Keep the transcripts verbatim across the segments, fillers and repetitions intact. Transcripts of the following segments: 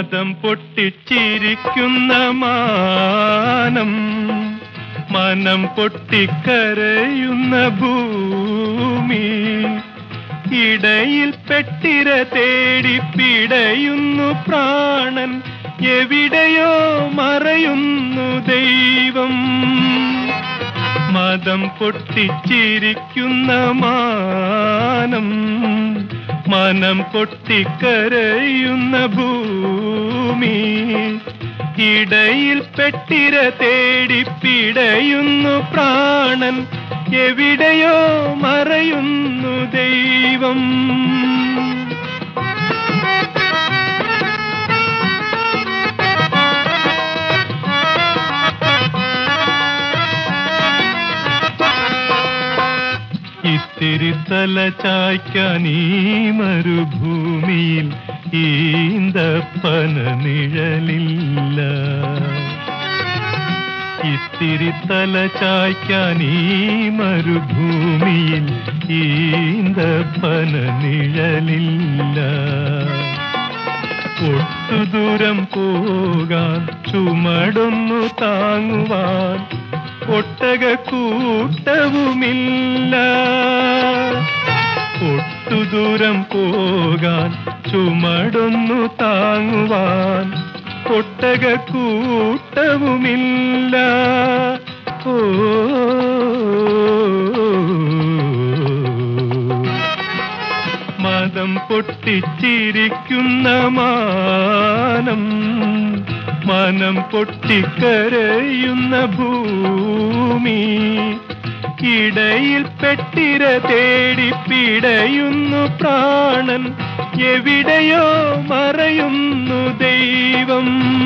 മതം പൊട്ടിച്ചിരിക്കുന്ന മാനം, മനം പൊട്ടിക്കരയുന്ന ഭൂമി, ഇടയിൽ പെട്ടിര തേടി പിടയുന്നു പ്രാണൻ, എവിടെയോ മറയുന്നു ദൈവം. മതം പൊട്ടിച്ചിരിക്കുന്ന മാനം, മനം പൊട്ടിക്കരയുന്ന ഭൂമി, ഇടയിൽ പെട്ടിര തേടി പിടയുന്നു പ്രാണൻ, എവിടെയോ മറയുന്നു ദൈവം. ഇത്തിരി തല ചായ്ക്കാൻ ഈ മരുഭൂമിയിൽ ഈന്തപ്പന നിഴലില്ല. ഇത്തിരി തല ചായ്ക്കാൻ ഈ മരുഭൂമിയിൽ ഈന്തപ്പന നിഴലില്ല. ഒട്ടുദൂരം പോകാൻ ചുമടൊന്നു താങ്ങുവാൻ ഒട്ടകക്കൂട്ടവുമില്ല. ഒട്ടുദൂരം പോകാൻ ചുമടൊന്നു താങ്ങുവാൻ ഒട്ടകക്കൂട്ടവുമില്ല. ഓ മതം പൊട്ടിച്ചിരിക്കുന്ന മാനം, മനം പൊട്ടിക്കരയുന്ന ഭൂമി, ഇടയിൽ പെട്ടിര തേടി പിടയുന്നു പ്രാണൻ, എവിടെയോ മറയുന്നു ദൈവം.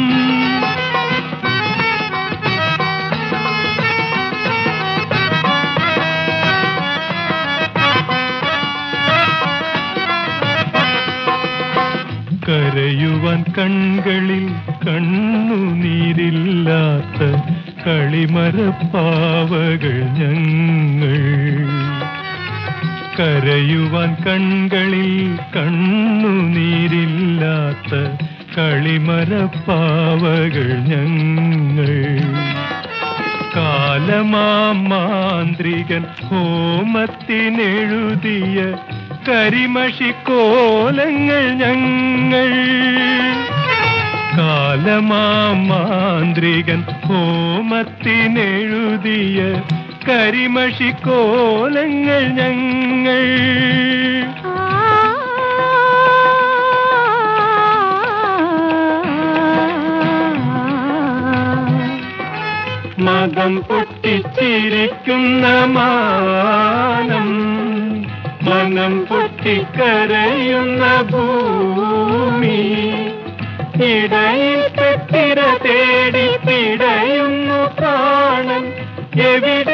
കരയുവാൻ കൺകളിൽ കണ്ണുനീരില്ലാത്ത കളിമരപ്പാവകൾ ഞങ്ങൾ. കരയുവാൻ കൺകളിൽ കണ്ണുനീരില്ലാത്ത കളിമരപ്പാവകൾ ഞങ്ങൾ. കാലമാം മാന്ത്രികൻ ഹോമത്തിനെഴുതിയ കരിമഷിക്കോലങ്ങൾ ഞങ്ങൾ. കാലമാം മാന്ത്രികൻ ഹോമത്തിനെഴുതിയ കരിമഷിക്കോലങ്ങൾ ഞങ്ങൾ. മതം പൊട്ടിച്ചിരിക്കുന്ന മാനം, മനം പൊട്ടിക്കരയുന്ന ഭൂമി, ഇടയിൽ പെട്ടിര തേടി പിടയുന്നു പ്രാണൻ, എവിടെ